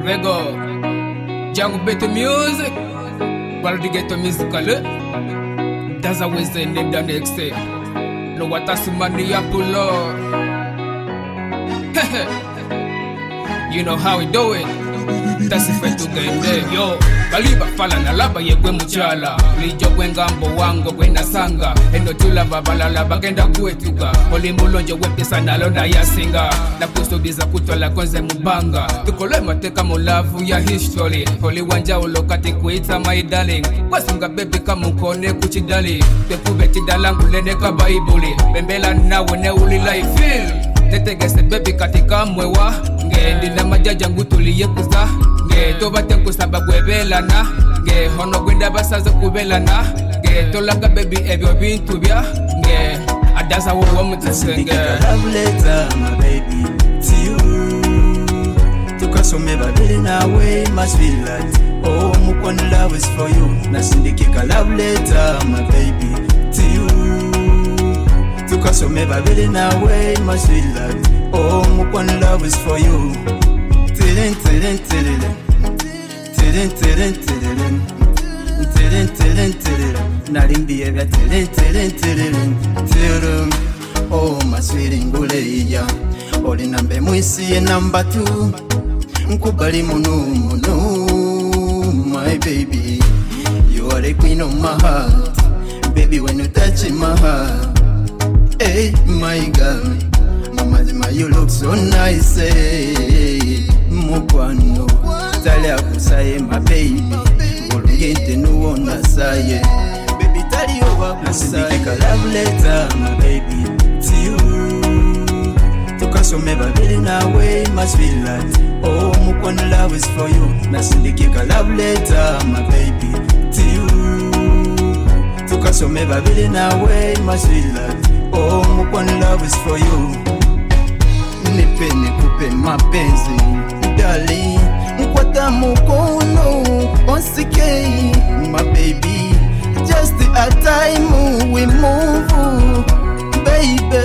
Rego, Jungle Better Music, Baldi Ghetto Musical. That's always the name the next day. No what I see money up Lord. You know how we do it. That's if I do game yo. Kaliba fala na laba yegwe muchala lijo kwengambo wango kwenda sanga endo tula babalala bagenda kuetuka olimbulonje wepesa nalo na yasinga na kusubiza kutwala konze mubanga tukole mateka mulavu ya history oli wanja ulokati kuita my darling wasinga baby kamukone kuchidali tekubeti dalangu lene ka baibuli bembela nawe ne uli life feel tetegese baby katika mwewa ngendi na majaja ngutuliye kuza nge tobate kusaba kwebelana nge hono gwenda basaza kubelana nge tolaka baby ebyo bintu bya nge adaza wo mutsenga love letter my baby to you tukasome babili nawe must feel like oh mukwana love is for you nasindikika love letter my baby to you tukasome babili nawe must feel like oh mukwana love is for you tirin tirin tirin tirin tirin tirin tirin tirin narimbiye bya tirin tirin tirin tirin oh maswiri nguleya oli nambe mwisi number 2 nkubali munu my baby you are the queen of my heart baby when you touch my heart hey my girl mama you look so nice hey mukwano tali akusaye my baby ngolungente nuwona saye baby tali over kusaye love letter my baby to you tukasome babili nawe must feel like oh mukwano love is for you nasindikika love letter my baby to you tukasome babili nawe must feel like oh mukwano love is for you nipe nikupe mapenzi darling mkwata mukono onsike my baby just a time we move baby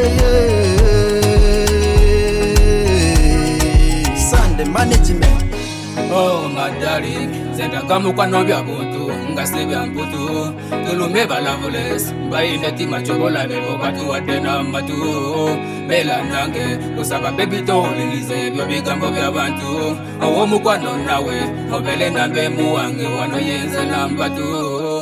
Sunday management oh my darling zenda kamukwa nobya buntu ngasebya mputu tulume balavules bayine timachobola bebo batu wadena matu bela nange kusaba baby tolilize byo bigambo byabantu awo mukwano nawe obele nambe muwange wano yenze nambatu